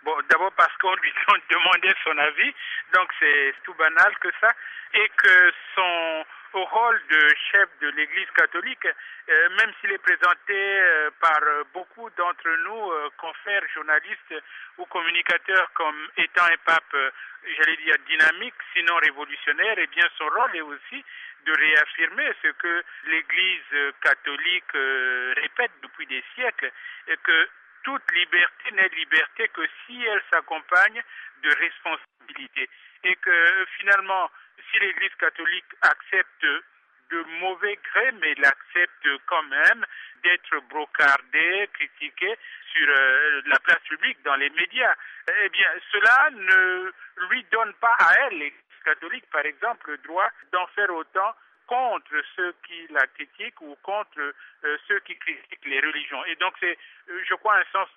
Bon, d'abord parce qu'on lui demandait son avis, donc c'est tout banal que ça, et que son rôle de chef de l'Église catholique, même s'il est présenté par beaucoup d'entre nous, confrères, journalistes ou communicateurs, comme étant un pape, j'allais dire dynamique, sinon révolutionnaire, eh bien son rôle est aussi de réaffirmer ce que l'Église catholique répète depuis des siècles, et que toute liberté n'est liberté que si elle s'accompagne de responsabilité. Et que finalement, si l'Église catholique accepte de mauvais gré, mais l'accepte quand même d'être brocardée, critiquée sur la place publique, dans les médias, eh bien, cela ne lui donne pas à elle, l'Église catholique par exemple, le droit d'en faire autant contre ceux qui la critiquent ou contre ceux qui critiquent les religions. Et donc c'est, je crois, un sens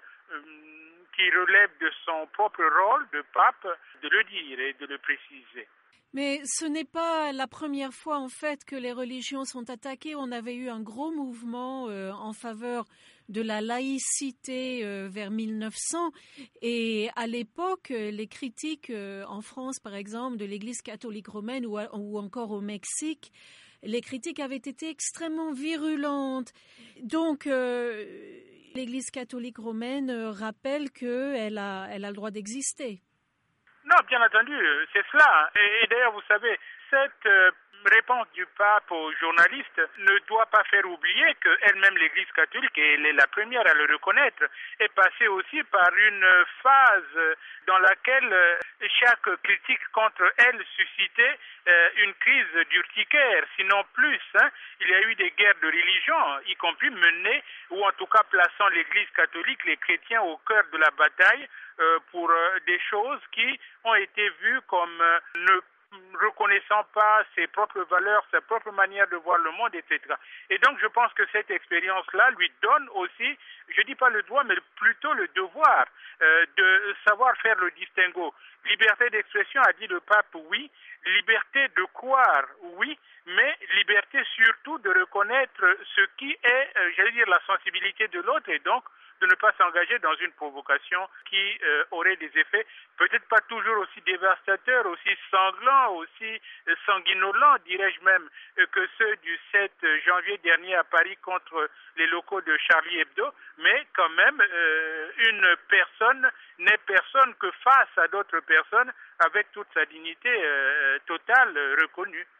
qui relève de son propre rôle de pape de le dire et de le préciser. Mais ce n'est pas la première fois en fait que les religions sont attaquées. On avait eu un gros mouvement en faveur de la laïcité vers 1900 et à l'époque les critiques en France par exemple de l'Église catholique romaine ou encore au Mexique, les critiques avaient été extrêmement virulentes. Donc l'Église catholique romaine rappelle qu'elle a le droit d'exister. Non, bien entendu, c'est cela. Et d'ailleurs, vous savez, cette réponse du pape aux journalistes ne doit pas faire oublier qu'elle-même, l'Église catholique, et elle est la première à le reconnaître, est passée aussi par une phase dans laquelle chaque critique contre elle suscitait une crise d'urticaire, sinon plus. Il y a eu des guerres de religion, y compris menées, ou en tout cas plaçant l'Église catholique, les chrétiens au cœur de la bataille, pour des choses qui ont été vues comme ne reconnaissant pas ses propres valeurs, sa propre manière de voir le monde, etc. Et donc je pense que cette expérience-là lui donne aussi, je dis pas le droit, mais plutôt le devoir de savoir faire le distinguo. Liberté d'expression, a dit le pape, oui. Liberté de croire, oui. Mais liberté surtout de reconnaître ce qui est, j'allais dire, la sensibilité de l'autre et donc de ne pas s'engager dans une provocation qui aurait des effets peut-être pas toujours aussi dévastateurs, aussi sanglants, aussi sanguinolents, dirais-je même, que ceux du 7 janvier dernier à Paris contre les locaux de Charlie Hebdo, mais quand même, une personne n'est personne que face à d'autres personnes avec toute sa dignité totale reconnue.